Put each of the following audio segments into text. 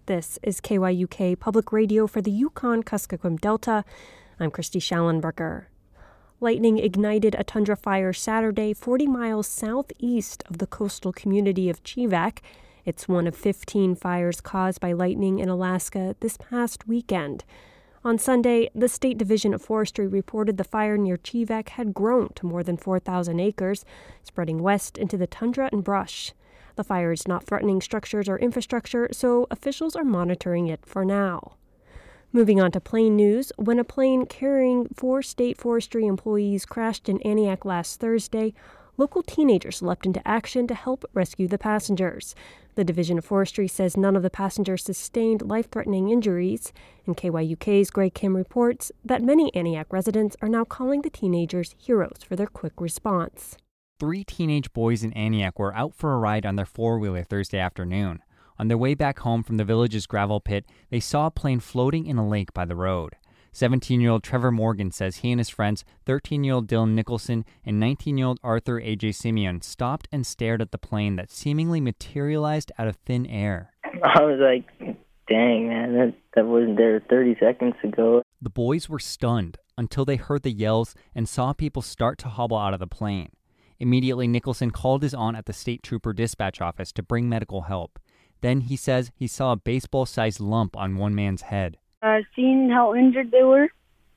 This is KYUK Public Radio for the Yukon-Kuskokwim Delta. I'm Christy Schallenberger. Lightning ignited a tundra fire Saturday 40 miles southeast of the coastal community of Chivak. It's one of 15 fires caused by lightning in Alaska this past weekend. On Sunday, the State Division of Forestry reported the fire near Chivak had grown to more than 4,000 acres, spreading west into the tundra and brush. The fire is not threatening structures or infrastructure, so officials are monitoring it for now. Moving on to plane news, when a plane carrying 4 state forestry employees crashed in Aniak last Thursday, local teenagers leapt into action to help rescue the passengers. The Division of Forestry says none of the passengers sustained life-threatening injuries, and KYUK's Greg Kim reports that many Aniak residents are now calling the teenagers heroes for their quick response. 3 teenage boys in Aniak were out for a ride on their four-wheeler Thursday afternoon. On their way back home from the village's gravel pit, they saw a plane floating in a lake by the road. 17-year-old Trevor Morgan says he and his friends, 13-year-old Dylan Nicholson and 19-year-old Arthur A.J. Simeon, stopped and stared at the plane that seemingly materialized out of thin air. I was like, dang, man, that wasn't there 30 seconds ago. The boys were stunned until they heard the yells and saw people start to hobble out of the plane. Immediately, Nicholson called his aunt at the state trooper dispatch office to bring medical help. Then he says he saw a baseball-sized lump on one man's head. I seen how injured they were,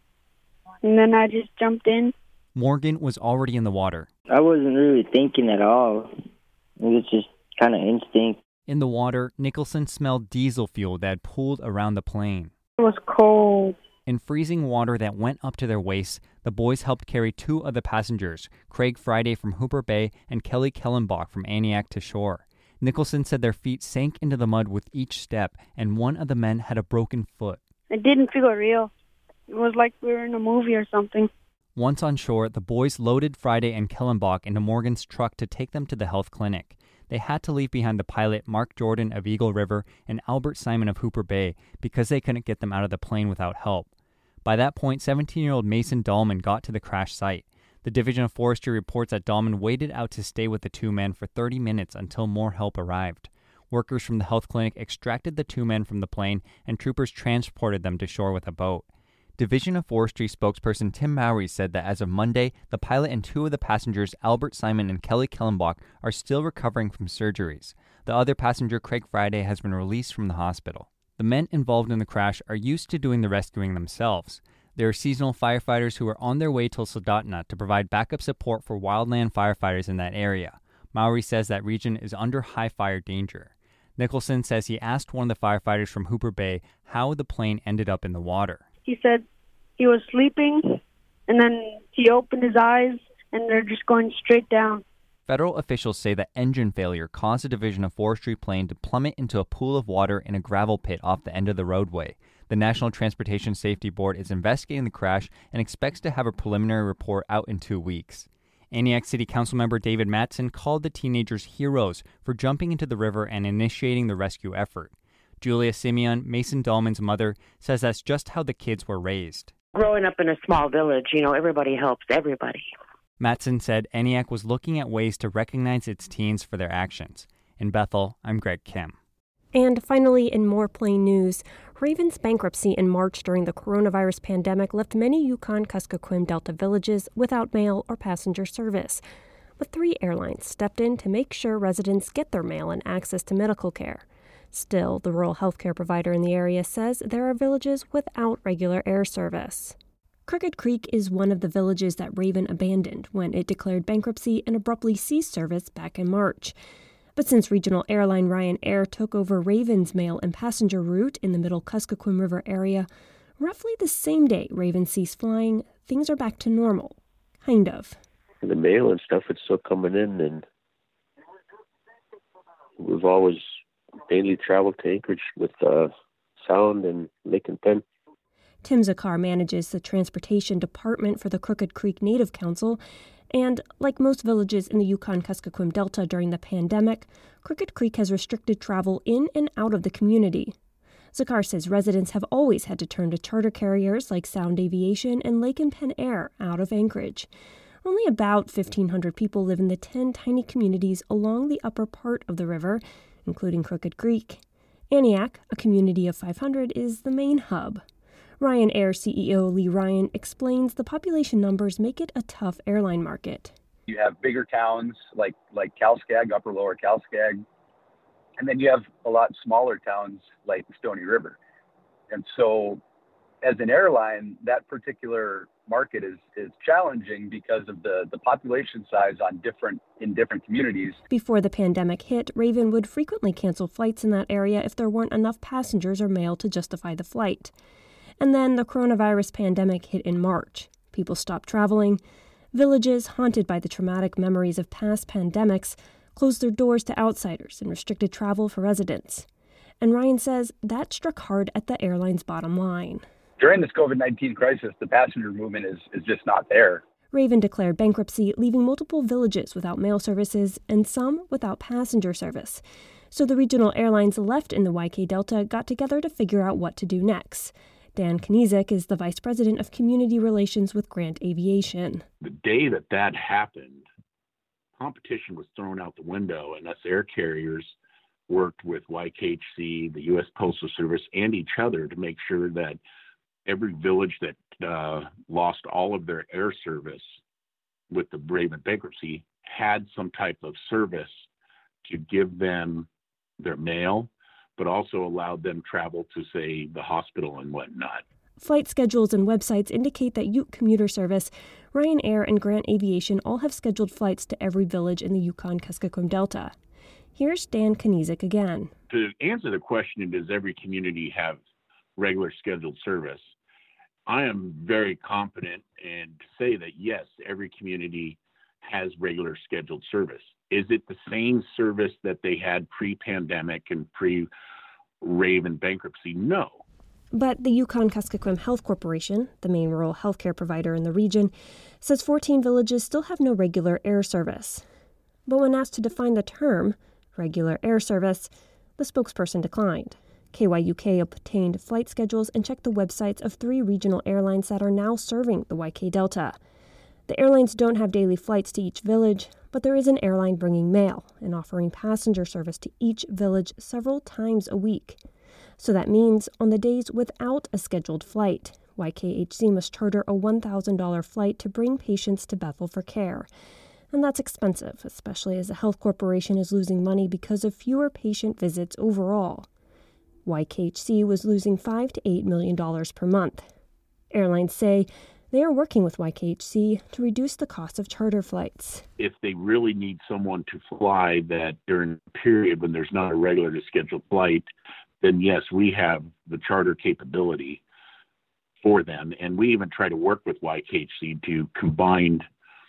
and then I just jumped in. Morgan was already in the water. I wasn't really thinking at all. It was just kind of instinct. In the water, Nicholson smelled diesel fuel that had pooled around the plane. It was cold. In freezing water that went up to their waists, the boys helped carry 2 of the passengers, Craig Friday from Hooper Bay and Kelly Kellenbach from Aniak, to shore. Nicholson said their feet sank into the mud with each step, and one of the men had a broken foot. It didn't feel real. It was like we were in a movie or something. Once on shore, the boys loaded Friday and Kellenbach into Morgan's truck to take them to the health clinic. They had to leave behind the pilot Mark Jordan of Eagle River and Albert Simon of Hooper Bay because they couldn't get them out of the plane without help. By that point, 17-year-old Mason Dahlman got to the crash site. The Division of Forestry reports that Dahlman waited out to stay with the 2 men for 30 minutes until more help arrived. Workers from the health clinic extracted the 2 men from the plane, and troopers transported them to shore with a boat. Division of Forestry spokesperson Tim Mowry said that as of Monday, the pilot and 2 of the passengers, Albert Simon and Kelly Kellenbach, are still recovering from surgeries. The other passenger, Craig Friday, has been released from the hospital. The men involved in the crash are used to doing the rescuing themselves. They are seasonal firefighters who are on their way to Soldotna to provide backup support for wildland firefighters in that area. Mowry says that region is under high fire danger. Nicholson says he asked one of the firefighters from Hooper Bay how the plane ended up in the water. He said he was sleeping, and then he opened his eyes, and they're just going straight down. Federal officials say that engine failure caused a Division of Forestry plane to plummet into a pool of water in a gravel pit off the end of the roadway. The National Transportation Safety Board is investigating the crash and expects to have a preliminary report out in 2 weeks. Aniak City Council member David Matson called the teenagers heroes for jumping into the river and initiating the rescue effort. Julia Simeon, Mason Dahlman's mother, says that's just how the kids were raised. Growing up in a small village, everybody helps everybody. Matson said Aniak was looking at ways to recognize its teens for their actions. In Bethel, I'm Greg Kim. And finally, in more plain news, Raven's bankruptcy in March during the coronavirus pandemic left many Yukon-Kuskokwim Delta villages without mail or passenger service. But 3 airlines stepped in to make sure residents get their mail and access to medical care. Still, the rural healthcare provider in the area says there are villages without regular air service. Crooked Creek is one of the villages that Raven abandoned when it declared bankruptcy and abruptly ceased service back in March. But since regional airline Ryan Air took over Raven's mail and passenger route in the middle Kuskokwim River area, roughly the same day Raven ceased flying, things are back to normal. Kind of. The mail and stuff, it's still coming in, and we've always daily traveled to Anchorage with Sound and Lake and Penn. Tim Zakar manages the transportation department for the Crooked Creek Native Council, and like most villages in the Yukon-Kuskokwim Delta during the pandemic, Crooked Creek has restricted travel in and out of the community. Zakar says residents have always had to turn to charter carriers like Sound Aviation and Lake and Penn Air out of Anchorage. Only about 1,500 people live in the 10 tiny communities along the upper part of the river, including Crooked Creek. Aniak, a community of 500, is the main hub. Ryan Air CEO Lee Ryan explains the population numbers make it a tough airline market. You have bigger towns like Calskag, Upper Lower Calskag, and then you have a lot smaller towns like Stony River. And so as an airline, that particular market is challenging because of the population size in different communities. Before the pandemic hit, Raven would frequently cancel flights in that area if there weren't enough passengers or mail to justify the flight. And then the coronavirus pandemic hit in March. People stopped traveling. Villages, haunted by the traumatic memories of past pandemics, closed their doors to outsiders and restricted travel for residents. And Ryan says that struck hard at the airline's bottom line. During this COVID-19 crisis, the passenger movement is just not there. Raven declared bankruptcy, leaving multiple villages without mail services and some without passenger service. So the regional airlines left in the YK Delta got together to figure out what to do next. Dan Kanizik is the vice president of community relations with Grant Aviation. The day that happened, competition was thrown out the window, and us air carriers worked with YKHC, the U.S. Postal Service, and each other to make sure that every village that lost all of their air service with the Raven bankruptcy had some type of service to give them their mail, but also allowed them travel to, say, the hospital and whatnot. Flight schedules and websites indicate that Ute Commuter Service, Ryan Air, and Grant Aviation all have scheduled flights to every village in the Yukon-Kuskokwim Delta. Here's Dan Kanizik again. To answer the question, does every community have regular scheduled service? I am very confident and to say that yes, every community has regular scheduled service. Is it the same service that they had pre-pandemic and pre-Raven bankruptcy? No. But the Yukon-Kuskokwim Health Corporation, the main rural healthcare provider in the region, says 14 villages still have no regular air service. But when asked to define the term, regular air service, the spokesperson declined. KYUK obtained flight schedules and checked the websites of 3 regional airlines that are now serving the YK Delta. The airlines don't have daily flights to each village, but there is an airline bringing mail and offering passenger service to each village several times a week. So that means on the days without a scheduled flight, YKHC must charter a $1,000 flight to bring patients to Bethel for care. And that's expensive, especially as the health corporation is losing money because of fewer patient visits overall. YKHC was losing $5 to $8 million per month. Airlines say they are working with YKHC to reduce the cost of charter flights. If they really need someone to fly that during a period when there's not a regularly scheduled flight, then yes, we have the charter capability for them. And we even try to work with YKHC to combine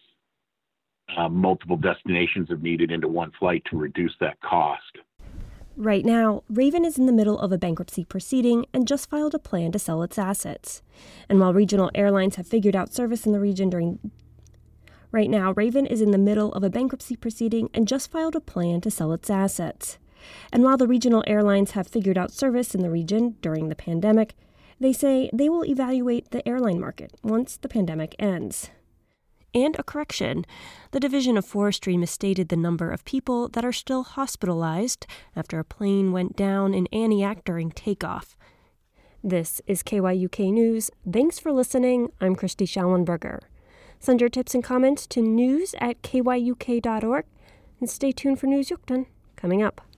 multiple destinations if needed into one flight to reduce that cost. Right now, Raven is in the middle of a bankruptcy proceeding and just filed a plan to sell its assets. And while regional airlines have figured out service in the region Right now, Raven is in the middle of a bankruptcy proceeding and just filed a plan to sell its assets. And while the regional airlines have figured out service in the region during the pandemic, they say they will evaluate the airline market once the pandemic ends. And a correction. The Division of Forestry misstated the number of people that are still hospitalized after a plane went down in Aniak during takeoff. This is KYUK News. Thanks for listening. I'm Christy Schallenberger. Send your tips and comments to news@kyuk.org and stay tuned for News Yukon coming up.